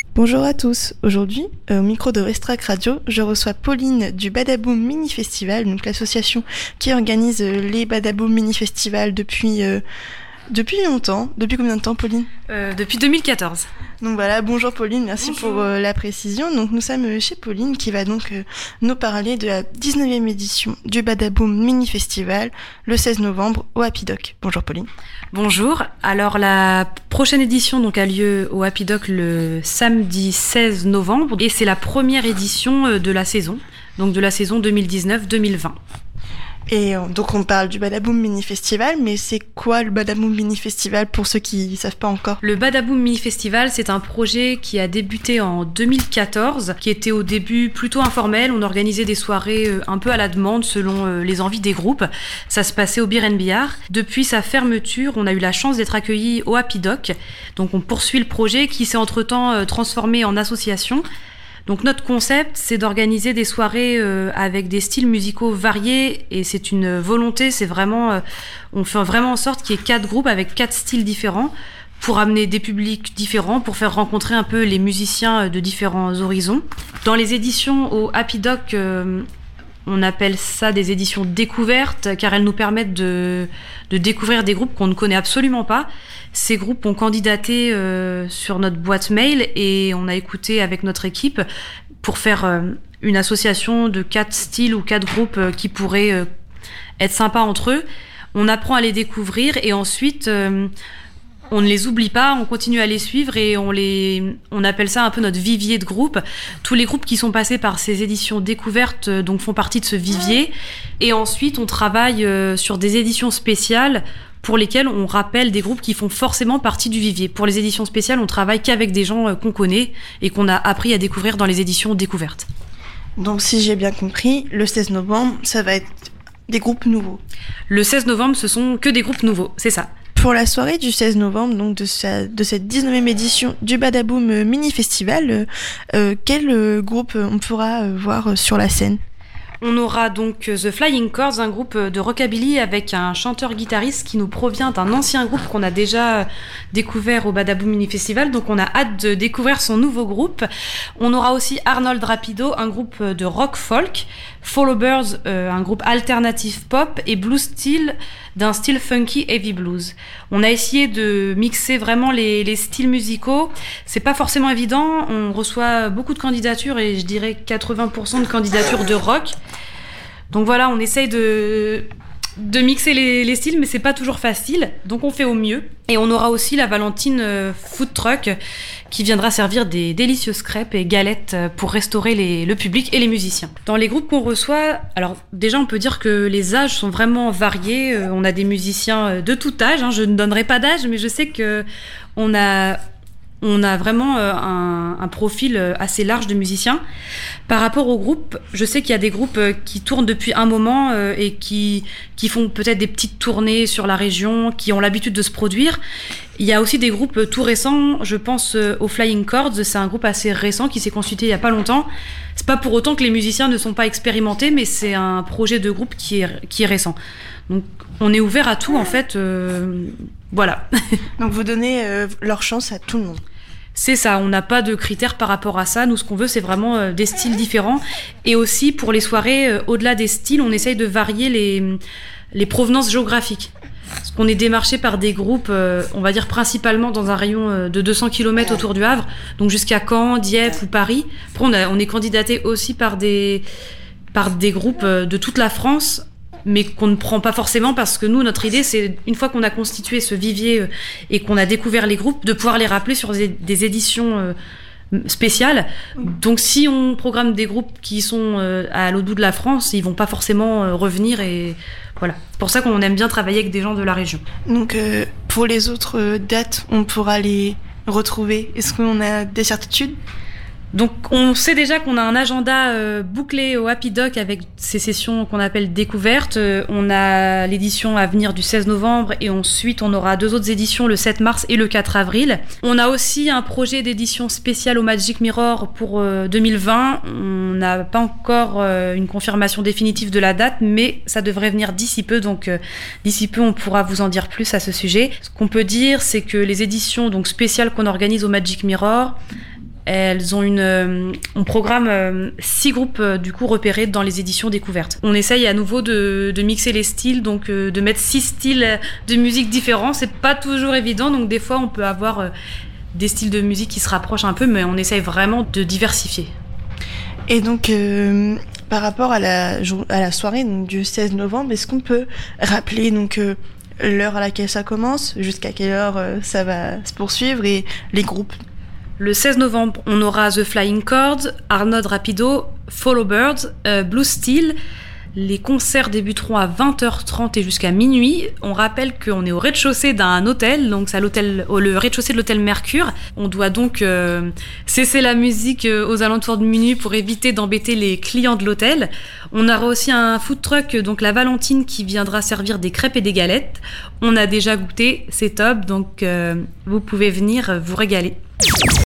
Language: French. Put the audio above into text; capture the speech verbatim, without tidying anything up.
Bonjour à tous, aujourd'hui, au micro de Restrac Radio, je reçois Pauline du Badaboom Mini Festival, donc l'association qui organise les Badaboom Mini Festival depuis, euh, depuis longtemps. Depuis combien de temps, Pauline ? euh, Depuis deux mille quatorze. Donc voilà, bonjour Pauline, merci bonjour. pour euh, la précision. Donc nous sommes chez Pauline qui va donc euh, nous parler de la dix-neuvième édition du Badaboom Mini Festival le seize novembre au Happy Doc. Bonjour Pauline. Bonjour. Alors la prochaine édition donc a lieu au Happy Doc le samedi seize novembre et c'est la première édition de la saison, donc de la saison deux mille dix-neuf deux mille vingt. Et donc on parle du Badaboom Mini Festival, mais c'est quoi le Badaboom Mini Festival pour ceux qui ne savent pas encore ? Le Badaboom Mini Festival, c'est un projet qui a débuté en deux mille quatorze, qui était au début plutôt informel. On organisait des soirées un peu à la demande selon les envies des groupes. Ça se passait au Beer and Billard. Depuis sa fermeture, on a eu la chance d'être accueillis au Happy Doc. Donc on poursuit le projet qui s'est entre-temps transformé en association. Donc notre concept, c'est d'organiser des soirées euh, avec des styles musicaux variés et c'est une volonté, c'est vraiment, euh, on fait vraiment en sorte qu'il y ait quatre groupes avec quatre styles différents pour amener des publics différents, pour faire rencontrer un peu les musiciens de différents horizons. Dans les éditions au Happy Doc, euh, on appelle ça des éditions découvertes car elles nous permettent de, de découvrir des groupes qu'on ne connaît absolument pas. Ces groupes ont candidaté euh, sur notre boîte mail et on a écouté avec notre équipe pour faire euh, une association de quatre styles ou quatre groupes euh, qui pourraient euh, être sympas entre eux. On apprend à les découvrir et ensuite euh, on ne les oublie pas, on continue à les suivre et on les, on appelle ça un peu notre vivier de groupes. Tous les groupes qui sont passés par ces éditions découvertes euh, donc font partie de ce vivier et ensuite on travaille euh, sur des éditions spéciales pour lesquels on rappelle des groupes qui font forcément partie du vivier. Pour les éditions spéciales, on travaille qu'avec des gens qu'on connaît et qu'on a appris à découvrir dans les éditions découvertes. Donc si j'ai bien compris, le seize novembre, ça va être des groupes nouveaux. Le seize novembre, ce sont que des groupes nouveaux, c'est ça. Pour la soirée du seize novembre, donc de, sa, de cette dix-neuvième édition du Badaboom Mini Festival, euh, euh, quel euh, groupe on pourra euh, voir sur la scène ? On aura donc The Flying Chords, un groupe de rockabilly avec un chanteur-guitariste qui nous provient d'un ancien groupe qu'on a déjà découvert au Badaboom Mini Festival, donc on a hâte de découvrir son nouveau groupe. On aura aussi Arnold Rapido, un groupe de rock folk, Follow Birds, euh, un groupe alternative pop, et Blue Steel, d'un style funky heavy blues. On a essayé de mixer vraiment les, les styles musicaux. C'est pas forcément évident. On reçoit beaucoup de candidatures et je dirais quatre-vingts pour cent de candidatures de rock. Donc voilà, on essaye de, de mixer les, les styles, mais c'est pas toujours facile. Donc on fait au mieux. Et on aura aussi la Valentine Food Truck qui viendra servir des délicieuses crêpes et galettes pour restaurer les, le public et les musiciens. Dans les groupes qu'on reçoit, alors déjà on peut dire que les âges sont vraiment variés. On a des musiciens de tout âge, hein. Je ne donnerai pas d'âge, mais je sais que on a... On a vraiment un, un profil assez large de musiciens. Par rapport aux groupes, je sais qu'il y a des groupes qui tournent depuis un moment et qui, qui font peut-être des petites tournées sur la région, qui ont l'habitude de se produire. Il y a aussi des groupes tout récents, je pense aux Flying Chords, c'est un groupe assez récent qui s'est constitué il y a pas longtemps. C'est pas pour autant que les musiciens ne sont pas expérimentés, mais c'est un projet de groupe qui est, qui est récent. Donc on est ouvert à tout en fait, euh, voilà. Donc vous donnez euh, leur chance à tout le monde. C'est ça, on n'a pas de critères par rapport à ça. Nous, ce qu'on veut, c'est vraiment euh, des styles différents. Et aussi, pour les soirées, euh, au-delà des styles, on essaye de varier les, les provenances géographiques. Parce qu'on est démarché par des groupes, euh, on va dire principalement dans un rayon euh, de deux cents kilomètres autour du Havre, donc jusqu'à Caen, Dieppe ou Paris. Après, on, a, on est candidaté aussi par des, par des groupes euh, de toute la France, mais qu'on ne prend pas forcément parce que nous, notre idée, c'est une fois qu'on a constitué ce vivier euh, et qu'on a découvert les groupes, de pouvoir les rappeler sur des, des éditions euh, spéciales. Donc si on programme des groupes qui sont euh, à l'autre bout de la France, ils vont pas forcément euh, revenir et voilà. C'est pour ça qu'on aime bien travailler avec des gens de la région. Donc euh, pour les autres euh, dates, on pourra les retrouver. Est-ce qu'on a des certitudes ? Donc on sait déjà qu'on a un agenda euh, bouclé au Happy Doc avec ces sessions qu'on appelle découvertes. Euh, on a l'édition à venir du seize novembre et ensuite on aura deux autres éditions le sept mars et le quatre avril. On a aussi un projet d'édition spéciale au Magic Mirror pour euh, deux mille vingt. On n'a pas encore euh, une confirmation définitive de la date, mais ça devrait venir d'ici peu. Donc euh, d'ici peu on pourra vous en dire plus à ce sujet. Ce qu'on peut dire, c'est que les éditions donc spéciales qu'on organise au Magic Mirror, Elles ont une, euh, on programme euh, six groupes euh, du coup repérés dans les éditions découvertes. On essaye à nouveau de, de mixer les styles, donc euh, de mettre six styles de musique différents. C'est pas toujours évident, donc des fois on peut avoir euh, des styles de musique qui se rapprochent un peu, mais on essaye vraiment de diversifier. Et donc, euh, par rapport à la, à la soirée donc, du seize novembre, est-ce qu'on peut rappeler donc, euh, l'heure à laquelle ça commence, jusqu'à quelle heure euh, ça va se poursuivre et les groupes? Le seize novembre, on aura The Flying Chords, Arnaud Rapido, Follow Birds, euh, Blue Steel. Les concerts débuteront à vingt heures trente et jusqu'à minuit. On rappelle qu'on est au rez-de-chaussée d'un hôtel, donc c'est à l'hôtel, le rez-de-chaussée de l'hôtel Mercure. On doit donc euh, cesser la musique euh, aux alentours de minuit pour éviter d'embêter les clients de l'hôtel. On aura aussi un food truck, donc la Valentine, qui viendra servir des crêpes et des galettes. On a déjà goûté, c'est top, donc euh, vous pouvez venir vous régaler.